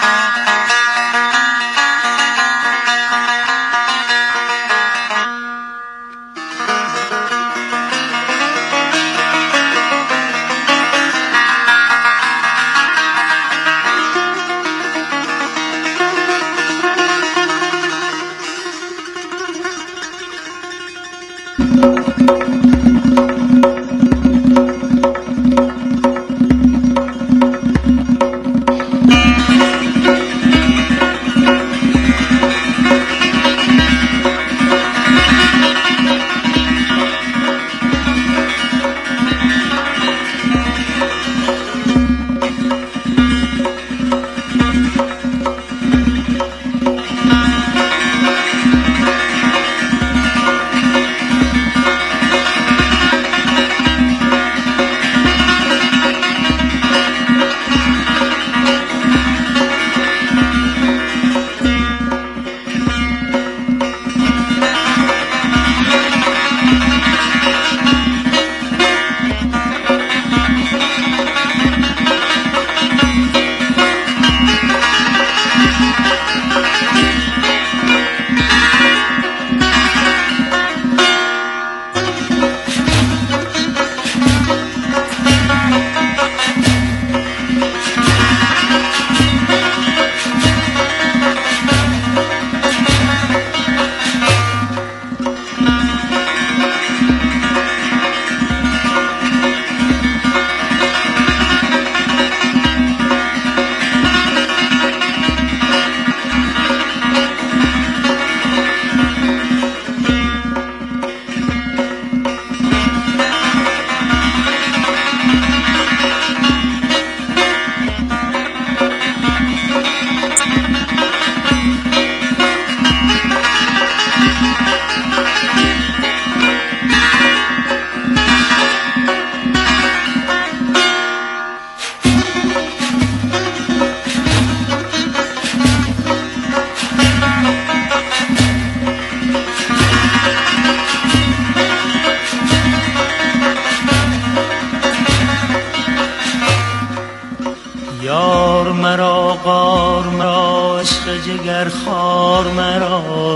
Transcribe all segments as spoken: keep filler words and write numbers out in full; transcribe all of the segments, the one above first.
مرا غار مرا عشق جگر خار مرا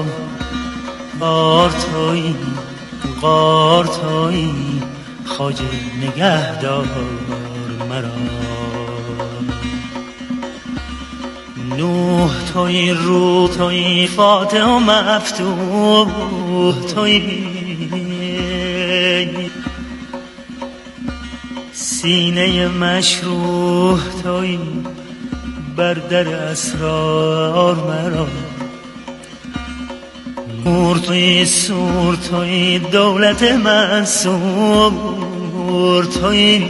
غار تویی غار تویی خواجه نگهدار مرا نوح تویی روح تویی فاتح و مفتوح تویی سینه مشروح تویی بر در اسرار مرا نور تویی سور تویی دولت منصور تویی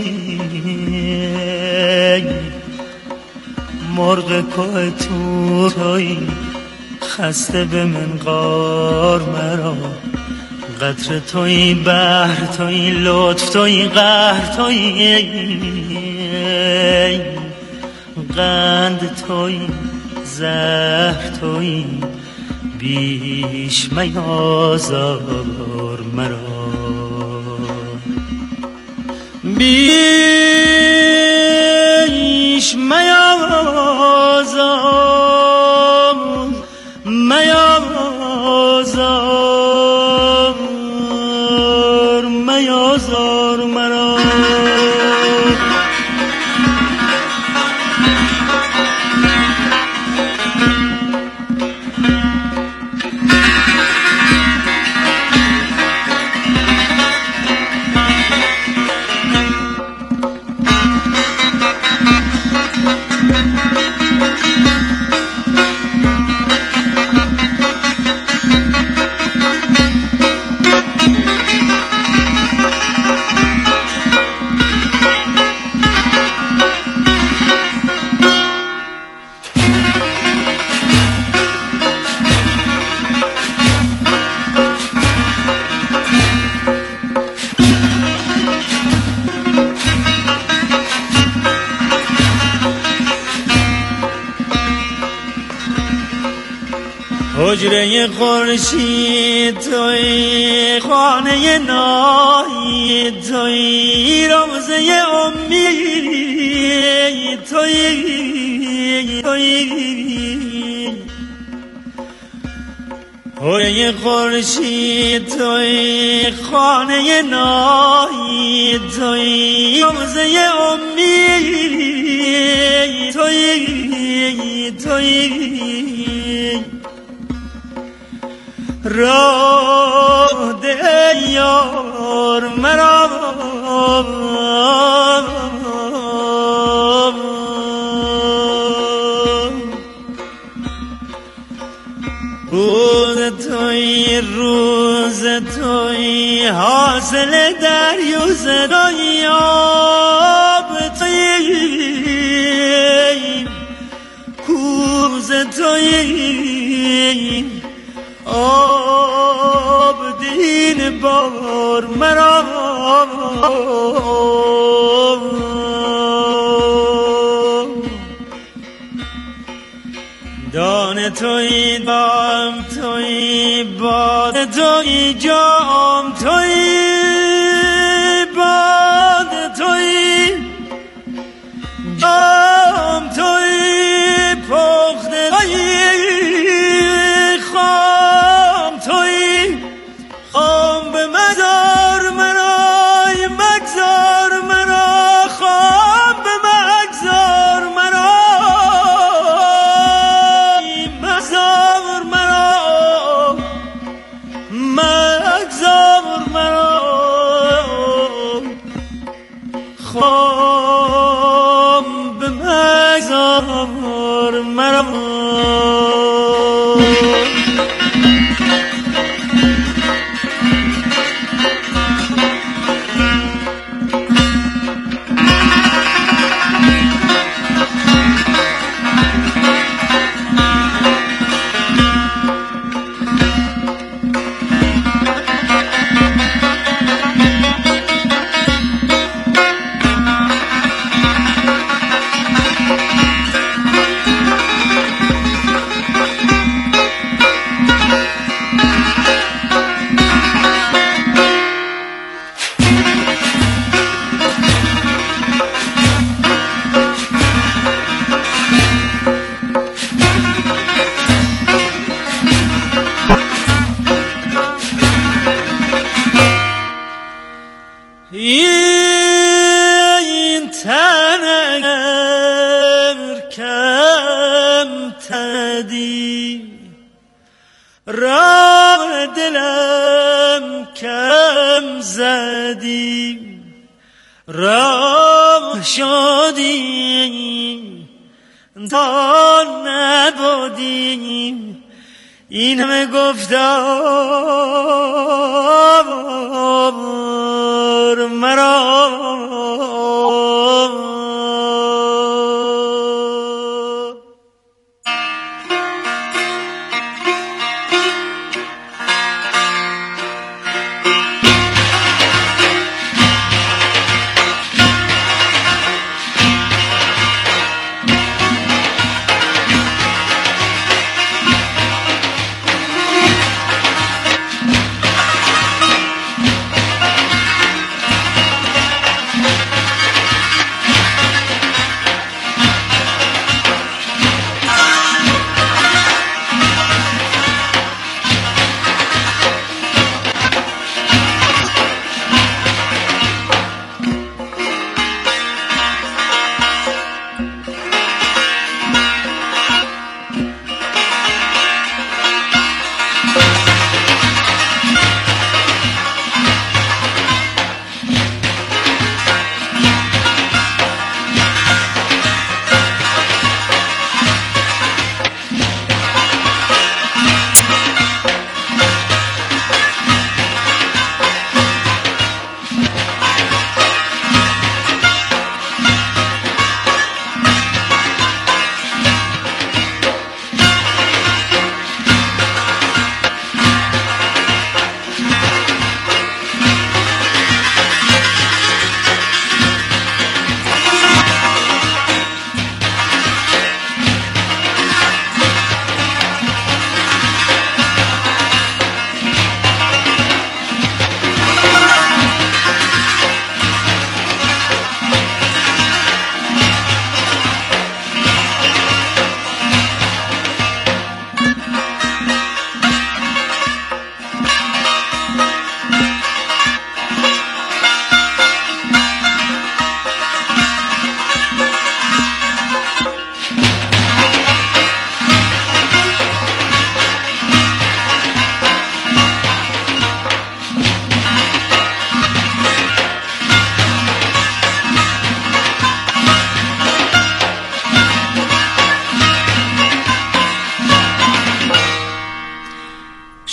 مرغ کوه تور تویی خسته به منقار مرا قطره تویی بحر تویی لطف تویی قهر تویی قند تویی زهر تویی بیش میازار مرا بیش میازار میازار میازار مرا حجره خورشید تویی خانه نایی تویی روزه امید تویی تویی هوی خورشید تویی خانه نایی تویی روزه امید تویی تویی راه ده یار مرا روز توی روز توی حاصل دریوز توی آب توی کوز توی آب دین بار مرا دان توی دام توی باد توی جام توی باد توی جام توی پخته توی خام توی خام به مزار مرای مگذار مرا خام به مگذار مرا مگذار مرا مگذار مرا خام به مگذار مرا این تنم کم تدی راه دلم کم زدی راه شدی تا نبودیم این همه گفتار مرا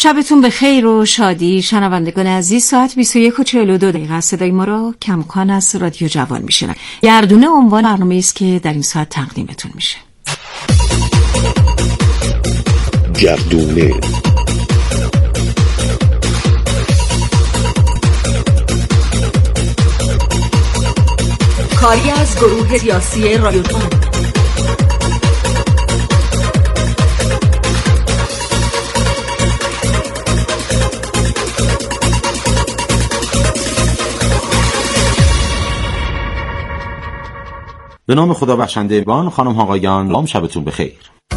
شبتون به خیر و شادی. شنوندگان عزیز، ساعت بیست و یک و چهل و دو دقیقه صدای ما را کمکان از رادیو جوان میشنن. گردونه عنوان برنامه است که در این ساعت تقدیمتون میشه. گردونه کاری از گروه سیاسی رایگان. به نام خدا بخشنده بان. خانم آقایان، لام شبتون بخیر.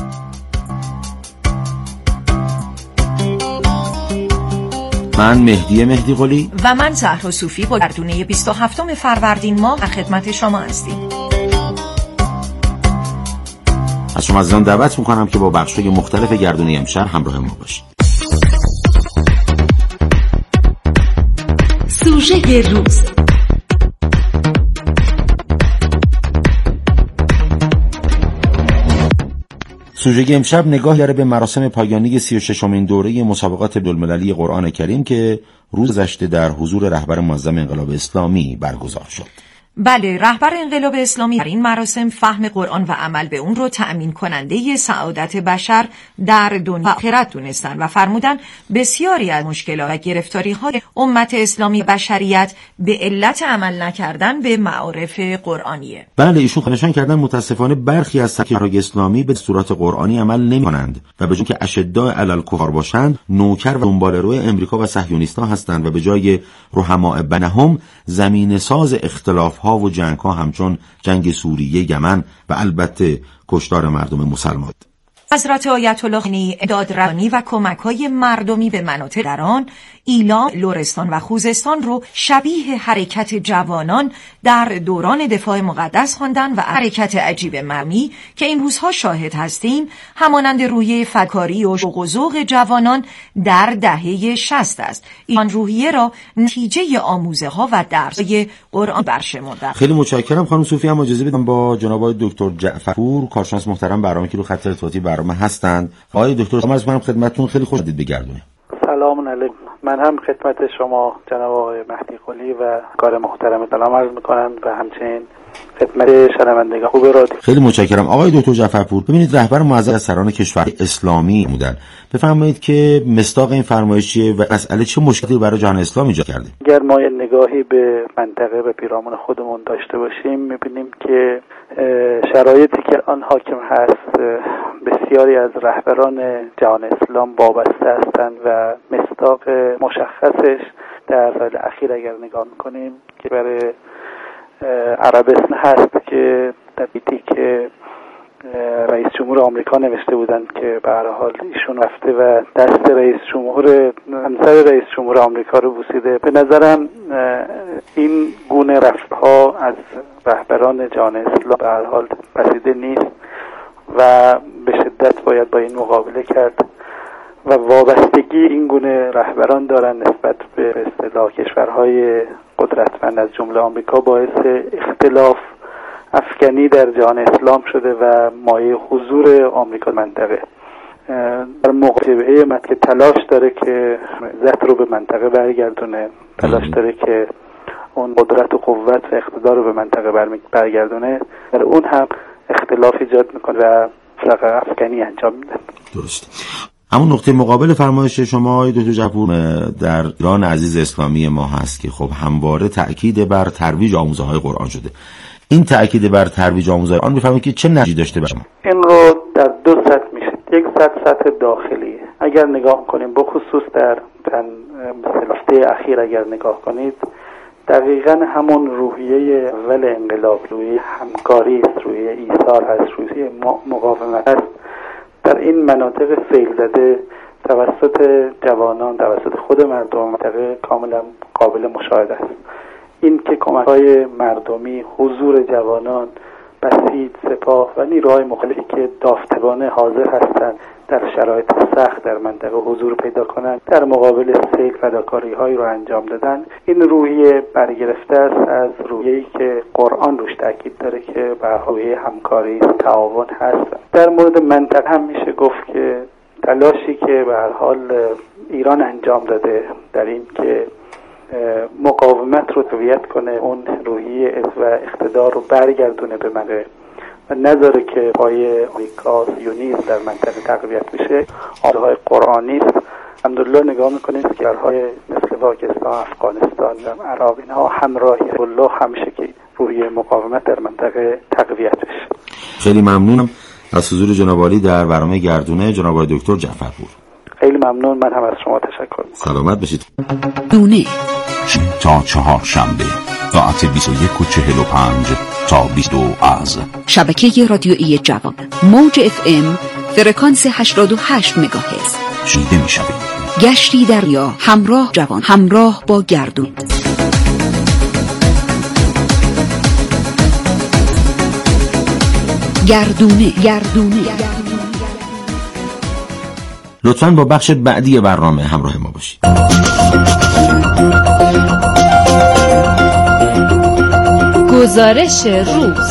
من مهدی مهدی قلی و من زهرا صوفی با گردونه بیست و هفتم فروردین ماه در خدمت شما هستیم. از شما عزیزان دعوت میکنم که با بخش‌های مختلف گردونه امشب همراه ما باشید. سوژه روز. سوژه امشب نگاه داره به مراسم پایانی سی و ششمین دوره مسابقات بین‌المللی قرآن کریم که روز گذشته در حضور رهبر معظم انقلاب اسلامی برگزار شد. بله، رهبر انقلاب اسلامی در این مراسم فهم قرآن و عمل به اون رو تأمین کننده سعادت بشر در دنیا و آخرت دونستن و فرمودن بسیاری از مشکلات و گرفتاری‌های امت اسلامی بشریت به علت عمل نکردن به معارف قرآنیه. بله، ایشون نشان کردن متاسفانه برخی از سرکردگان اسلامی به دستورات قرآنی عمل نمی‌کنند و به جای که اشداء علی الکفار باشند، نوکر و دنباله‌رو امریکا و صهیونیست‌ها هستند و به جای رحماء بینهم زمین ساز اختلاف و جنگ ها همچون جنگ سوریه، یمن و البته کشتار مردم مسلمان. حضرت آیت الله خمینی دادرسانی و کمک‌های مردمی به مناطق در آن ایلام، لرستان و خوزستان رو شبیه حرکت جوانان در دوران دفاع مقدس خواندن و حرکت عجیب مردمی که این روزها شاهد هستیم همانند روحیه فکاری و شوق و ذوق جوانان در دهه شصت است. این روحیه را نتیجه آموزه‌ها و درس‌های قرآن برشمردند. خیلی متشکرم خانم صوفی. هم اجازه بدم با جناب آقای دکتر جعفرپور، کارشناس محترم برنامه که رو خط ارتباطی برنامه هستند. آقای دکتر، شما از من خدمتتون خیلی خوش آمدید بگردونه. سلام علیکم. من هم خدمت شما جناب آقای مهدی قلی و کار محترم سلام عرض می‌کنم و همچنین خدمت شنوندگان خوب رادیو. خیلی متشکرم آقای دکتر جعفرپور. ببینید، رهبر معظم از سران کشور اسلامی بودن. بفرمایید که مصداق این فرمایش چیه و مسئله چه مشکلی برای جهان اسلام ایجاد کرده؟ اگر ما نگاهی به منطقه و پیرامون خودمون داشته باشیم می‌بینیم که شرایطی که آن حاکم هست بسیاری از رهبران جهان اسلام وابسته هستند و مصداق مشخصش در سال اخیر اگر نگاه می‌کنیم که برای عربستان هست که در بیتی که رئیس جمهور آمریکا نوشته بودند که به هر حال ایشون رفته و دست رئیس جمهور همسر رئیس جمهور آمریکا رو بوسیده. به نظرم این گونه رفتارها از رهبران جهان اسلام به هر حال پسیده نیست و به شدت باید با این مقابله کرد و وابستگی این گونه رهبران دارن نسبت به اصطلاح کشورهای قدرتمند از جمله آمریکا باعث اختلاف افکنی در جهان اسلام شده و مایه حضور آمریکا منطقه در مقابله مت که تلاش داره که عزت رو به منطقه برگردونه، تلاش داره که اون قدرت و قوت و اقتدار رو به منطقه برگردونه، در اون هم اختلاف ایجاد میکنه و فرق افکنی انجام میده. درست. همون نقطه مقابل فرمایش شما آقای دکتر جعفرپور در ایران عزیز اسلامی ما هست که خب همواره تأکید بر ترویج آموزه‌های قرآن شده. این تأکید بر ترویج آموزه‌های قرآن بفرمایید که چه نتیجه‌ای داشته باشه؟ این رو در دو سطح میشه. یک سطح سطح داخلی. اگر نگاه کنیم به خصوص در هفته اخیر اگر نگاه کنید دقیقاً همون روحیه اول انقلاب، روحیه همکاری است، روحیه ایثار هست، روحیه مقاومت است، در این مناطق فیل زده توسط جوانان، توسط خود مردم منطقه کاملا قابل مشاهده است. این که کمک‌های مردمی، حضور جوانان، بسیج، سپاه و نیروهای مختلفی که داوطلبانه حاضر هستند در شرایط سخت در منطقه حضور پیدا کنند، در مقابل سیل فداکاری‌هایی رو انجام دادن، این روحیه برگرفته است از روحیه‌ای که قرآن روش تاکید داره که به روحیه همکاری، تعاون هست. در مورد منطقه هم میشه گفت که تلاشی که به هر حال ایران انجام داده در این که مقاومت رو تقویت کنه، اون روحیه و اقتدار رو برگردونه به مقام و نذاره که پای آمریکا سیونیسم در منطقه تقویت بشه. آیه‌های قرآنی است. الحمدلله نگاه میکنید که کشورهای مثل پاکستان، افغانستان و عراق اینها همراهی الله همیشه که روحیه مقاومت در منطقه تقویت بشه. خیلی ممنونم از حضور جناب عالی در برنامه گردونه جناب آقای دکتر جعفرپور. خیلی ممنون، من هم از شما تشکر میکنم. سلامت باشید. دونه تا چهار شنبه ساعت بیست و یک و چهل و پنج تا بیست و دو از شبکه رادیویی جوان موج اف ام فرکانس هشتاد و هشت مگاهرتز شنیده می شوید. گشتی دریا همراه جوان، همراه با گردون. گردونه گردونه لطفاً با بخش بعدی برنامه همراه ما باشید. گزارش روز.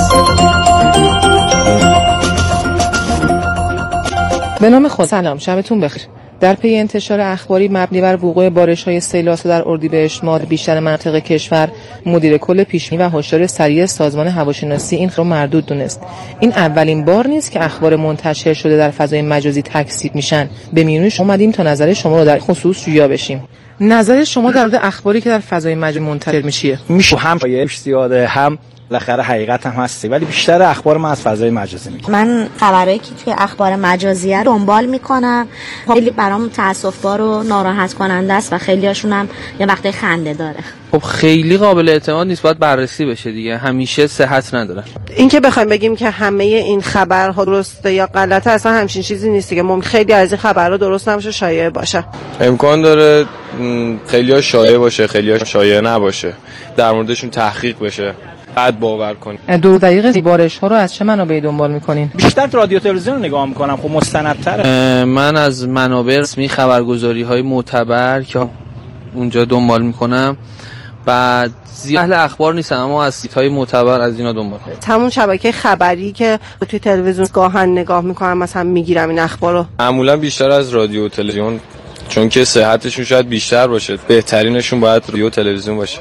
به نام خدا. سلام، شبتون بخیر. در پی انتشار اخباری مبنی بر وقوع بارش‌های سیل‌آسا در اردیبهشت ماه بیشتر مناطق کشور، مدیر کل پیشبینی و هشدار سریع سازمان هواشناسی این خبر مردود دونست. این اولین بار نیست که اخبار منتشر شده در فضای مجازی تکذیب میشن. به میون شما اومدیم تا نظر شما رو در خصوص جویا بشیم. نظر شما در مورد اخباری که در فضای مجازی منتشر میشه؟ میشه هم پایش زیاده، هم بالاخره حقیقت هم هستی، ولی بیشتر اخبار من از فضای مجازی میگم. من خبرایی که توی اخبار مجازی دنبال میکنم، خیلی برام تاسف‌بار و ناراحت کننده است و خیلی هاشون هم یه وقته خنده داره. خب خیلی قابل اعتماد نیست، باید بررسی بشه دیگه، همیشه صحت نداره. این که بخوایم بگیم که همه این خبرها درسته یا غلطه اصلا همچین چیزی نیست دیگه. ممکن خیلی از این خبرها درست نباشه، شایعه باشه. امکان داره خیلی‌ها شایعه باشه، خیلی‌ها شایعه نباشه، در موردشون تحقیق بشه، بعد باور کنید. دو دقیقه بارش ها رو از چه منابعی دنبال میکنین؟ بیشتر رادیو تلویزیون نگاه میکنم، خب مستندتره. من از منابع رسمی خبرگزاری های معتبر که اونجا دنبال میکنم، بعد زیاد اهل اخبار نیستم اما از سایت های معتبر از اینا دنبال میکنم. همون شبکه خبری که توی تلویزیون گاهن نگاه میکنم مثلا میگیرم این اخبارو. معمولا بیشتر از رادیو و تلویزیون، چون که صحتشون شاید بیشتر باشه، بهترینشون باید رادیو و تلویزیون باشه.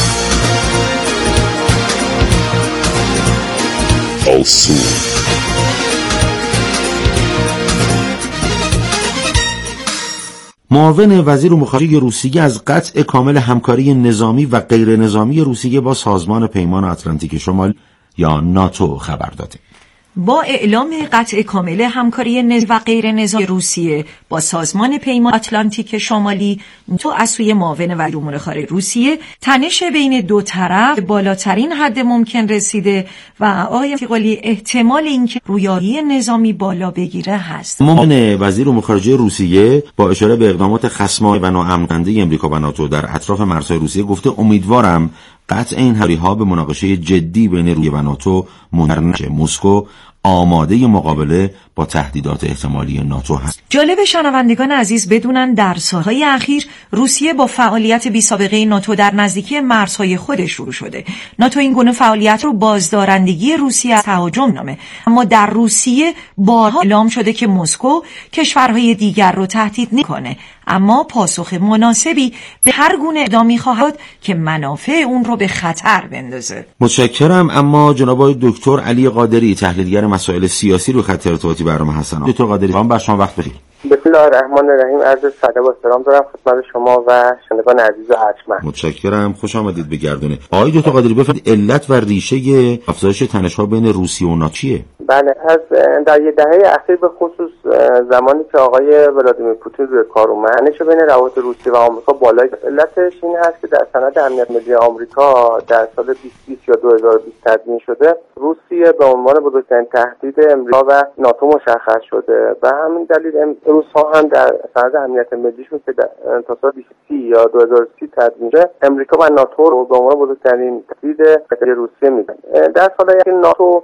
معاون وزیر امور خارجه روسیه از قطع کامل همکاری نظامی و غیر نظامی روسیه با سازمان پیمان آتلانتیک شمال یا ناتو خبر داده. با اعلام قطع کامل همکاری نظامی و غیر نظامی روسیه با سازمان پیمان آتلانتیک شمالی، تو از سوی معاون وزیر امور خارجه روسیه تنش بین دو طرف بالاترین حد ممکن رسیده و آقای فیقلی احتمال اینکه رویایی نظامی بالا بگیره هست. معاون وزیر امور خارجه روسیه با اشاره به اقدامات خصمانه و ناامن‌کننده امریکا و ناتو در اطراف مرزهای روسیه گفته امیدوارم قطع این همکاری‌ها به مناقشه جدی بین روسیه و ناتو منجر نشه. مسکو آماده مقابله با تهدیدات احتمالی ناتو هست. جالب شنوندگان عزیز بدونن در سالهای اخیر روسیه با فعالیت بی سابقه ناتو در نزدیکی مرزهای خودش شروع شده. ناتو این گونه فعالیت رو بازدارندگی روسیه از تهاجم نامه، اما در روسیه بارها اعلام شده که مسکو کشورهای دیگر رو تهدید نمی‌کنه، اما پاسخ مناسبی به هر گونه اقدامی خواهد که منافع اون رو به خطر بندازه. متشکرم. اما جناب دکتر علی قادری، تحلیلگر مسائل سیاسی، رو خط ارتباطی برنامه هستن. دکتر قادری، خواهم بر شما وقت بخیر. بسم الله الرحمن الرحیم. عرض سلام و احترام دارم خدمت شما و شنوندگان عزیز و ارجمند. متشکرم، خوش آمدید به گردونه. آقای دکتر قادری، بفرمایید علت و ریشه افزایش تنش‌ها بین روسیه و ناتو چیه؟ بله، از در یه دهه اخیر به خصوص زمانی که آقای ولادیمیر پوتین روی کار اومد، تنش بین روابط روسیه و آمریکا بالا. علتش این هست که در سند امنیت ملی آمریکا در سال بیست بیست یا دو هزار و بیست تدوین شده، روسیه به عنوان بزرگترین تهدید امریکا و ناتو مشخص شده و همین دلیل روس‌ها هم در سند امنیت ملیشون که تا سال بیست سی یا دو هزار و سی تدوین شده، امریکا و ناتو رو به عنوان بزرگترین تهدید به روسیه میدن. در سال که ناتو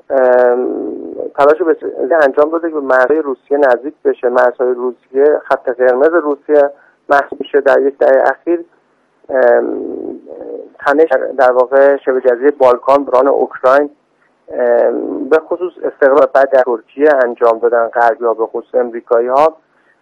تلاش به انجام داده که به مرزهای روسیه نزدیک بشه، مرزهای روسیه خط قرمز روسیه محسوب میشه. در یک دهه اخیر تنش در واقع شبه جزیره بالکان بران اوکراین به خصوص استقلال بعد در ترکیه انجام دادن غربی‌ها به خصوص امریکایی‌ها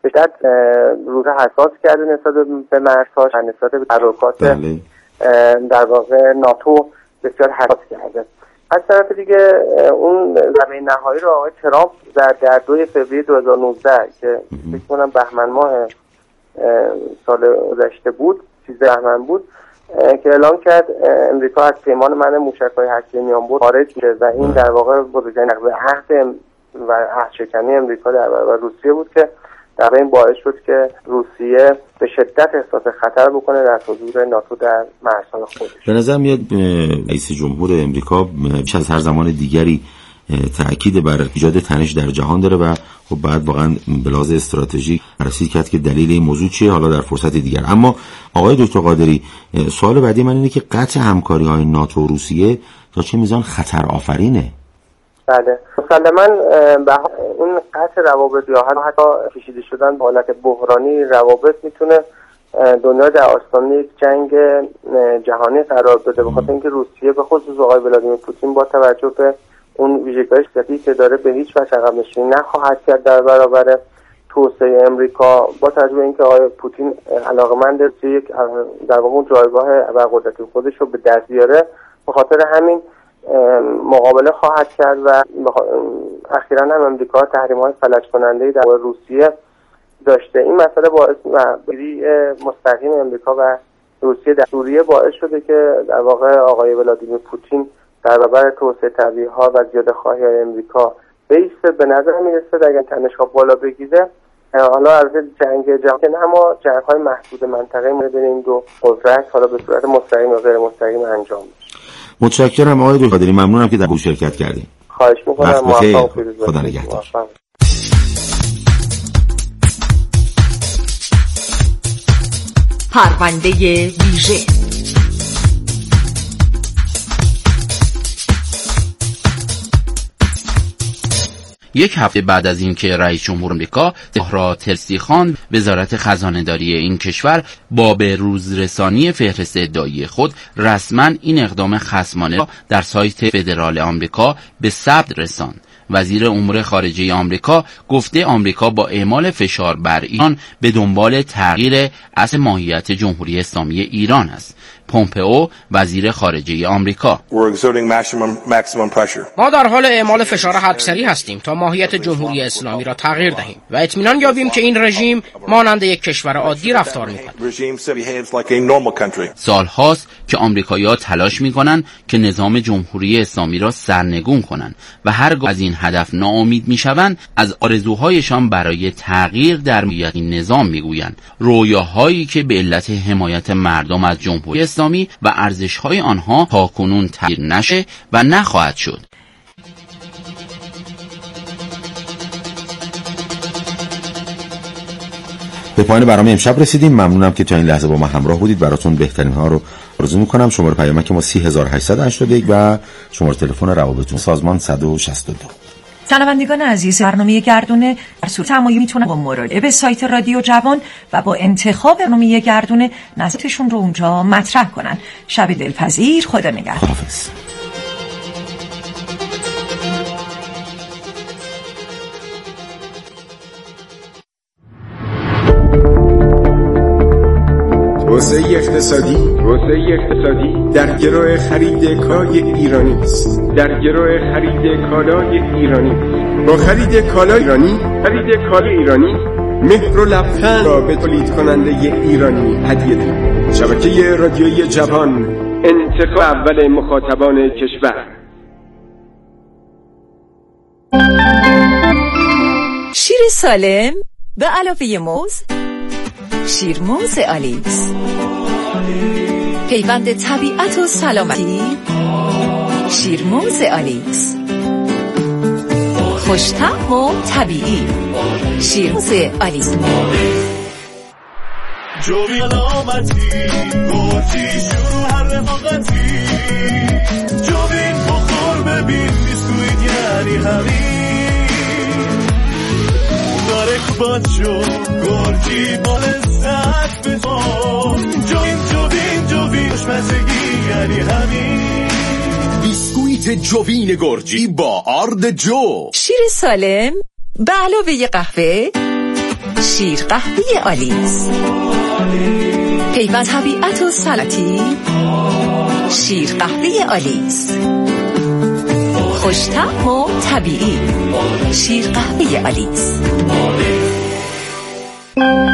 به شدت روز حساس کرده نسبت به مرزهاش، نسبت به تحرکات در واقع ناتو بسیار حساس کرده. از طرف دیگه اون زمین نهایی رو آقای ترامپ در در دو فوریه دو هزار و نوزده که فکر کنم بهمن ماه سال گذشته بود، سیزده بهمن بود، که اعلام کرد امریکا از پیمان منع موشک‌های هسته میانبر خارج میشه و این در واقع بزرگترین نقض عهد و عهدشکنی امریکا در برابر روسیه بود که در این باعث شد که روسیه به شدت احساس خطر بکنه در حضور ناتو در مرزهای خودش. به نظر میاد رئیس جمهور امریکا بیش از هر زمان دیگری تأکید بر ایجاد تنش در جهان داره و خب بعد واقعا به لحاظ استراتژیک بررسی کرد که دلیل این موضوع چیه، حالا در فرصت دیگر. اما آقای دکتر قادری، سوال بعدی من اینه که قطع همکاری‌های ناتو و روسیه تا چه میزان خطر آفرینه؟ بله، مسلماً به این قطع روابط یا حتی کشیده شدن به حالت بحرانی روابط میتونه دنیا در آستانه یک جنگ جهانی قرار بده، بخاطر اینکه روسیه به خصوص آقای ولادیمیر پوتین با توجه به اون ویژگی‌های سیاسی که داره به هیچ وجه عقب نشینی نخواهد کرد در برابر توسعه امریکا، با توجه به اینکه آقای پوتین علاقه‌مند یک در واقع اون جایگاه ابرقدرتی خودش رو به دست بیاره، به خاطر همین مقابله خواهد کرد و اخیراً هم امریکا تحریم‌های فلج کننده‌ای در روسیه داشته. این مسئله باعث بری مستقیم امریکا و روسیه در سوریه باعث شده که در واقع آقای ولادیمیر پوتین در برابر توسعه طبیعی‌ها و زیاده‌خواهی‌های امریکا بیسته. به نظر میرسه اگر تنش‌ها بالا بگیره، حالا البته جنگ جهانی اما جنگ‌های محدود منطقه‌ای بین این دو قدرت حالا به صورت مستقیم و غیر مستقیم انجام میشه. متشکرم آقای دکتر قادری، ممنونم که در گوش شرکت کردید. خواهش می‌کنم. موفق خدا نگهدار. پرونده ویژه. یک هفته بعد از اینکه رئیس جمهور آمریکا زهرا تلسیخان وزارت خزانه‌داری این کشور با به روزرسانی فهرست ادعایی خود رسما این اقدام خصمانه را در سایت فدرال آمریکا به ثبت رساند، وزیر امور خارجه آمریکا گفته آمریکا با اعمال فشار بر ایران به دنبال تغییر اصل ماهیت جمهوری اسلامی ایران است. پومپئو وزیر خارجه آمریکا: ما در حال اعمال فشار حدسری هستیم تا ماهیت جمهوری اسلامی را تغییر دهیم و اطمینان یابیم که این رژیم مانند یک کشور عادی رفتار می‌کند. سال‌هاست که آمریکایی‌ها تلاش می‌کنند که نظام جمهوری اسلامی را سرنگون کنند و هرگاه از این هدف ناامید می‌شوند از آرزوهایشان برای تغییر در ماهیت این نظام می‌گویند، رویاهایی که به علت حمایت مردم از جمهوری اسلامی و ارزش‌های آنها تاکنون تغییر نشه و نخواهد شد. به پایان برنامه امشب رسیدیم. ممنونم که تا این لحظه با ما همراه بودید. براتون بهترین ها رو آرزو می‌کنم. شماره پیامک ما سی هزار و هشتصد و هشتاد و یک و شماره تلفن روابطتون سازمان صد و شصت و دو. شنوندگان عزیز، برنامه گردونه در صورت تمایل میتونن با مراجعه به سایت رادیو جوان و با انتخاب برنامه گردونه نظراتشون رو اونجا مطرح کنن. شب دلپذیر. خدا نگهدار. خداحافظ. توسعه اقتصادی توسعه اقتصادی در گروه خرید کالای ایرانی است. در گروه خرید کالای ایرانی با خرید کالای ایرانی خرید کالای ایرانی مهر و لبخند را به تولید کننده ایرانی هدیه دهید. شبکه رادیویی جوان، انتخاب اول مخاطبان کشور. شیر سالم به علاوه موز، شیرموز آلیس، پیوند طبیعت و سلامتی. شیرموز آلیس، خوش‌طعم و طبیعی. شیرموز آلیس. جوی علامتی گرچی شروع هر رفاقتی، جوین بخور ببین بیسکویت یعنی همین داره کبات شو گرچی با لذت بخور. جوین جوین جوین خوشمزگی یعنی همین بیسکویت جوین گرجی با آرد جو. شیر سالم به علاوه قهوه، شیر قهوه آلیس. پیوند طبیعت و سلامتی. شیر قهوه آلیس. خوش‌طعم و طبیعی. شیر قهوه آلیس.